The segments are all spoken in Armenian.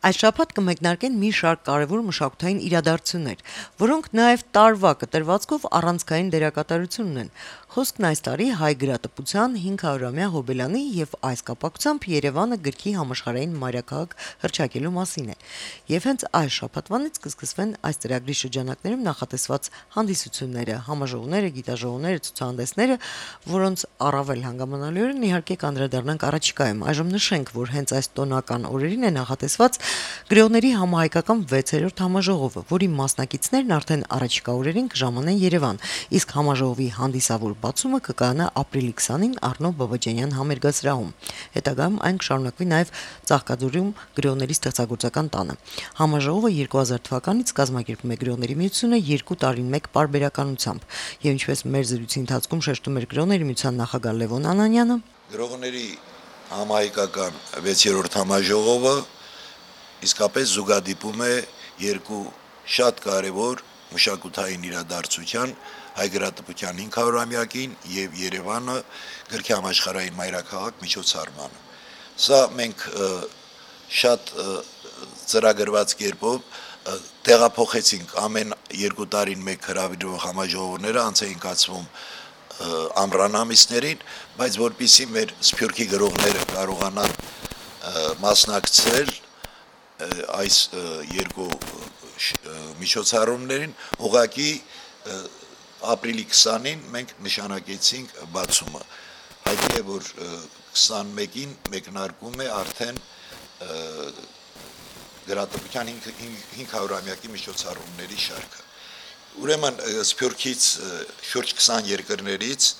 Այս շաբաթ կմեկնարկեն մի շարք կարևոր մշակութային իրադարձություններ, որոնք նաև տարվա կտրվածքով առանցքային դերակատարություն ունեն։ Խոսքն այս տարի հայ գրատպության 500-ամյա հոբելյանի եւ այս կապակցությամբ Երևանը գրքի համաշխարհային մայրաքաղաք հռչակելու մասին է։ Եվ հենց այս շաբաթվանից կսկսվեն այս ծրագրի շրջանակներում նախատեսված հանդիսությունները, համաժողովները, գիտաժողովները, ցուցահանդեսները, որոնց առավել հանգամանալիորեն իհարկե կանդրադառնանք առաջիկայում։ Այժմ նշենք, որ հենց այս տոնական օրերին է նախատեսված գրողների համահայկական 6-րդ համաժողովը, որի մասնակիցներն արդեն առաջիկա օրերին կժամանեն Երևան, իսկ համաժողովի հանդիսավոր բացումը կկայանա ապրիլի 20-ին Առնո Բաբաջանյան համերգասրահում։ Հետագայում այն կշարունակվի նաև Ծաղկաձորում գրողների ստեղծագործական տանը։ Համաժողովը 2000 թվականից կազմակերպում է գրողների միությունը 2 տարին մեկ պարբերականությամբ, եւ ինչպես մեր զրույցի ընթացքում շեշտում էր գրողների միության նախագահ Լևոն Անանյանը, գրողների համահայկական 6-րդ համաժողովը իսկապես զուգադիպում է երկու շատ կարևոր մշակութային իրադարձության հայ գրատպության 500-ամյակին եւ Երևանը գրքի համաշխարհային մայրաքաղաք միջոցառմանը։ Սա մենք շատ ծրագրված կերպով տեղափոխեցինք ամեն 2 տարին մեկ հրավիրվող համաժողովները, անց էին կացվում ամռան ամիսներին, բայց որpիսի մեր սփյուռքի գրողները կարողանան մասնակցել այս երկու միջոցառումներին, ուղղակի ապրիլի 20-ին մենք նշանակեցինք բացումը։ Հայտնի է, որ 21-ին մեկնարկում է արդեն գրատպության 500-ամյակի միջոցառումների շարքը։ Ուրեմն Սփյուռքից շուրջ 20 երկրներից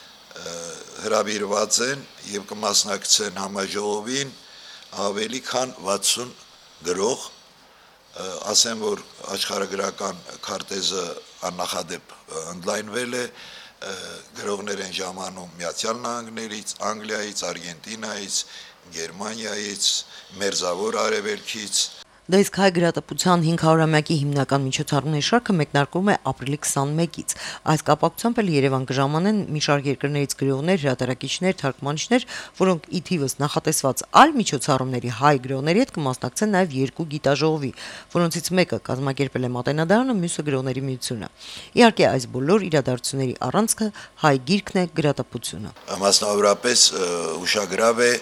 հրավիրված են եւ կմասնակցեն համաժողովին ավելի քան 60 գրող, ասեմ, որ աշխարհագրական քարտեզը աննախադեպ ընդլայնվել է, գրողներ են ժամանում Միացյալ Նահանգներից, Անգլիայից, Արգենտինայից, Գերմանիայից, Մերձավոր Արևելքից։ Դա իսկ հայ գրատպության 500-ամյակի հիմնական միջոցառումների շարքը մեկնարկում է ապրիլի 21-ից։ Այս կապակցությամբ էլ Երևան կժամանեն մի շարք երկրներից գրողներ, հրատարակիչներ, թարգմանիչներ, որոնք ի թիվս նախատեսված այլ միջոցառումների հայ գրողների հետ կմասնակցեն նաև 2 գիտաժողովի, որոնցից մեկը կազմակերպել է Մատենադարանը, մյուսը գրողների միությունը։ Իհարկե, այս բոլոր իրադարձությունների առանցքը հայ գիրքն է, գրատպությունը։ Մասնավորապես ուշագրավ է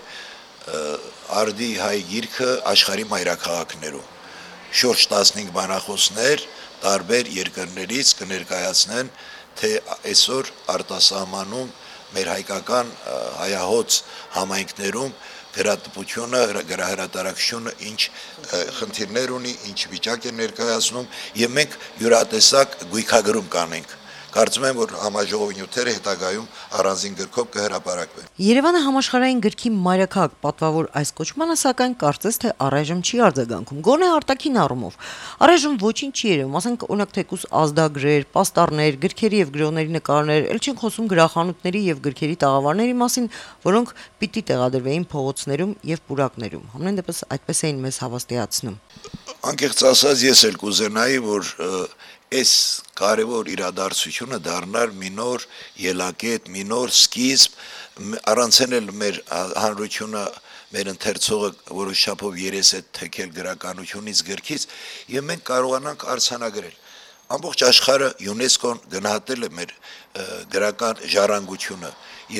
արդի հայ գիրքը աշխարհի մայրաքաղաքներում։ Շուրջ 15 բանախոսներ տարբեր երկրներից կներկայացնեն, թե այսօր արտասահմանում մեր հայկական հայահոց համայնքներում գրատպությունը, գրահրատարակչությունը ինչ խնդիրներ ունի, ինչ վիճակ է ներկայացնում, եւ մենք յուրատեսակ գույքագրում կանենք։ Կարծում եմ, որ համաժողովի նյութերը հետագայում առանձին գրքով կհրապարակվեն։ Երևանը համաշխարհային գրքի մայրաքաղաք պատվավոր այս կոչմանը, սակայն կարծես թե առայժմ չի արձագանքում, գոնե արտաքին առումով։ Առայժմ ոչինչ չի երևում, ասենք օրինակ թեկուզ ազդագրեր, պաստառներ, գրքերի եւ գրողների նկարներ, ել չենք խոսում գրախանութների եւ գրքերի տաղավարների մասին, որոնք պիտի տեղադրվեին փողոցներում եւ պուրակներում։ Համենայն դեպս այդպես էին մեզ հավաստիացնում։ Անկեղծ ասած, ես էլ կուզենայի, որ այս կարևոր իրադարձությունը դառնար մի նոր ելակետ, մի նոր սկիզբ, առանցել էլ մեր հանրությունը, մեր ընթերցողը որոշ չափով երես է թեքել գրականությունից, գրքից, եւ մենք կարողանանք արձանագրել։ Ամբողջ աշխարհը ՅՈՒՆԵՍԿՕ-ն գնահատել է մեր գրական ժառանգությունը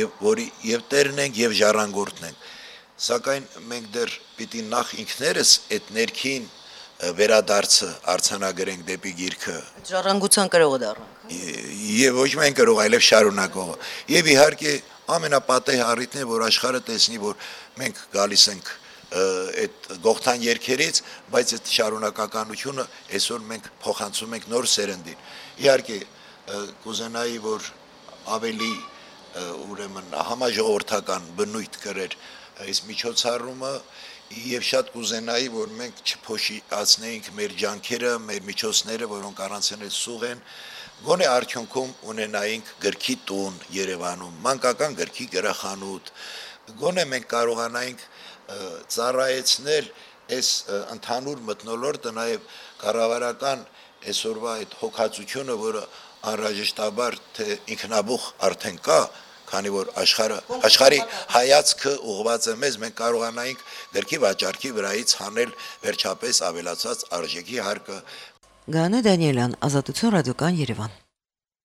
եւ տերն ենք եւ ժառանգորդն ենք։ Սակայն մենք դեռ պիտի նախ ինքներս այդ ներքին վերադարձը արձանագրենք դեպի գիրքը։ Ժառանգության կրողը դառնանք։ Եվ ոչ միայն կրող, այլև շարունակողը։ Եվ իհարկե ամենապատեհ առիթն է, որ աշխարհը տեսնի, որ մենք գալիս ենք այդ գողթան երկերից, բայց այդ շարունակականությունը այսօր մենք փոխանցում ենք նոր սերնդին։ Իհարկե կուզենայի, որ ավելի ուրեմն համաժողովրդական բնույթ կրեր այս միջոցառումը եւ շատ կուզենայի, որ մենք չփոշիացնեինք մեր ջանքերը, մեր միջոցները, որոնք առանց են սուղ են, գոնե արդյունքում ունենայինք գրքի տուն Երևանում, մանկական գրքի գրախանութ, գոնե մենք կարողանայինք ծառայեցնել այս ընդհանուր մթնոլորտը, նաեւ կառավարական այսօրվա այդ հոգացությունը, որը անհրաժեշտաբար թե ինքնաբուխ արդեն կա, քանի որ աշխարհի հայացքը ուղղված է մեզ, մենք կարողանայինք գրքի վաճառքի վրայից հանել վերջապես ավելացած արժեքի հարկը։ Գանե Դանիելյան, Ազատություն ռադիոկան Երևան։